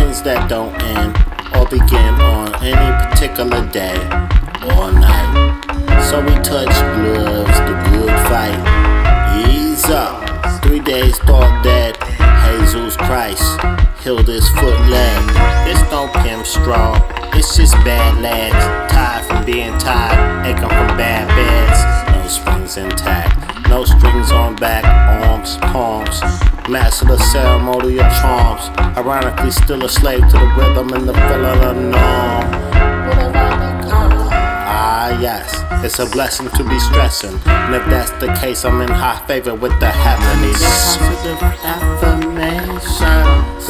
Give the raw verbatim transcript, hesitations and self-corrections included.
things that don't end or begin on any particular day or night. So we touch gloves, the good fight. Ease up. Three days thought that Jesus Christ healed his foot leg. It's no pimp straw, it's just bad lads. Tired from being tired, aching from bad beds. No springs intact, no strings on back, arms, palms. Master the ceremonial charms. Ironically still a slave to the rhythm and the feel of the norm. Ah yes, it's a blessing to be stressing. And if that's the case, I'm in high favor with the happiness. Positive affirmation.